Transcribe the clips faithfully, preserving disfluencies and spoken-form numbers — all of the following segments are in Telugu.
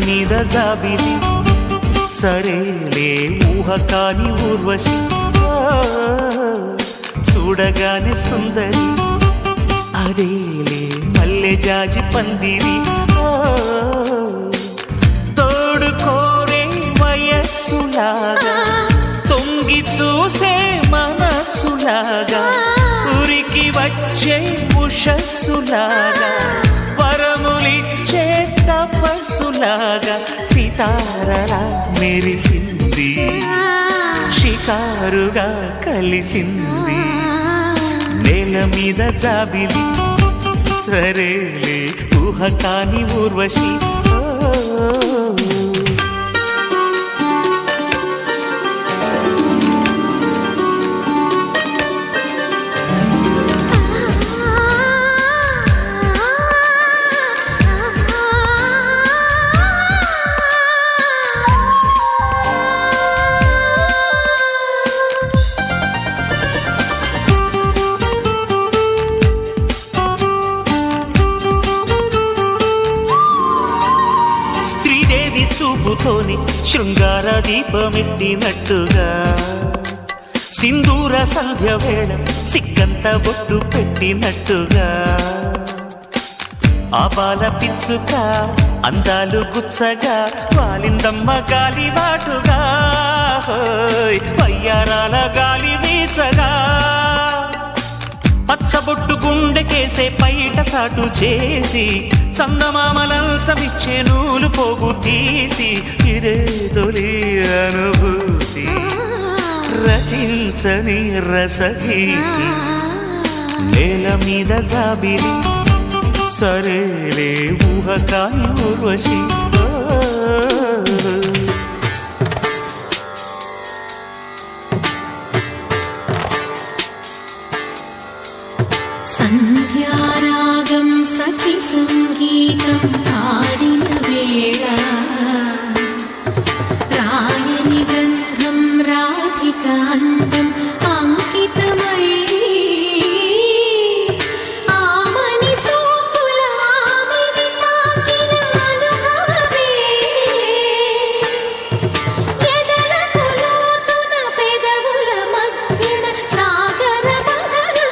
మీద జాబిలి సరేలే ఊహ కాని ఊర్వశి చూడగానే సుందరి అదేలే మల్లె జాజి పందిరి తోడు కోరే వయస్సులాగా తొంగి చూసే మనస్సులాగా ఉరికి వచ్చే ఉషస్సులాగా వరములిచ్చే తపస్సులాగా సితారలా మెరిసింది షికారుగా కలిసింది నేల మీద జాబిలి సరేలే ఊహ కాని ఊర్వశి చూపుతోని శృంగార దీపమెట్టినట్టుగా సింధూర సంధ్య వేళ సిగ్గంత బొట్టు పెట్టినట్టుగా ఆపాల పిచ్చుక అందాలు గుచ్చగా వాలిందమ్మ గాలి వాటుగా వయ్యారాల గాలి వీచగా పచ్చబొట్టు గుండెకేసే పైట చాటు చేసి చందమామలంచమిచ్చే నూలు పోగు తీసి ఇదే తొలి అనుభూతి రచించని రసగీతి నేల మీద జాబిలి సరేలే ఊహ కాని ఊర్వశి సంధ్యారాగం సఖి సంగీతం పాడిన వేళ రాయని గంధం రాధిక అందం అంకితమై ఆమని సోకుల ఆమెని తాకిన అనుభవమే ఎదలకు లోతున పెదవుల మధ్యన సాగర బదనం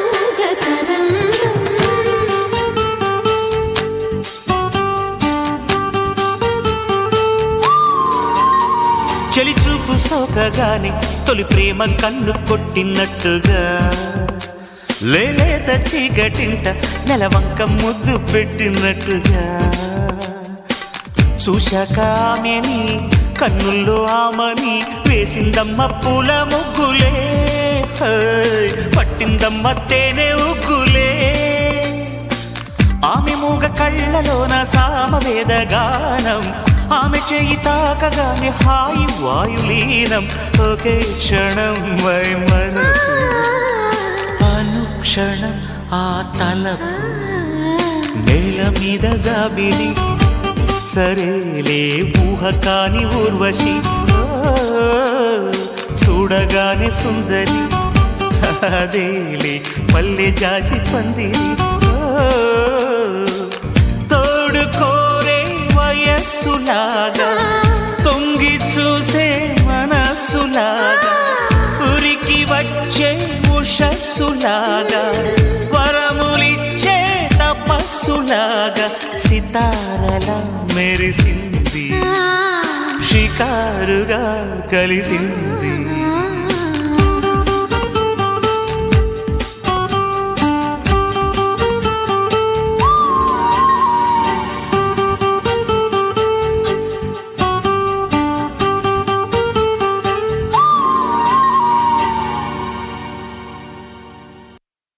చెలి చూపు సోకగానే తొలి ప్రేమ కన్ను కొట్టినట్టుగా లేలేత చీకటింట నెలవంక ముద్దు పెట్టినట్టుగా చూశాక ఆమెని కన్నుల్లో ఆమని వేసిందమ్మ పూల ముగ్గులే పట్టిందమ్మ తేనె ఉగ్గులే ఆమె మూగ కళ్ళలోన సామవేద గానం ఆమె చేయి తాకగానే హాయి వాయులీనం ఒకే క్షణం వై మనసు అనుక్షణం ఆ తలపు నేల మీద జాబిలి సరేలే ఊహ కాని ఊర్వశి చూడగానే సుందరి అదేలే మల్లె జాజి పందిరి తోడు కోరే వయస్సులాగా తొంగి చూసే మనస్సులాగా ఉరికి వచ్చే ఉషస్సులాగా వరములిచ్చే తపస్సులాగా సితారలా మెరిసింది షికారుగా కలిసింది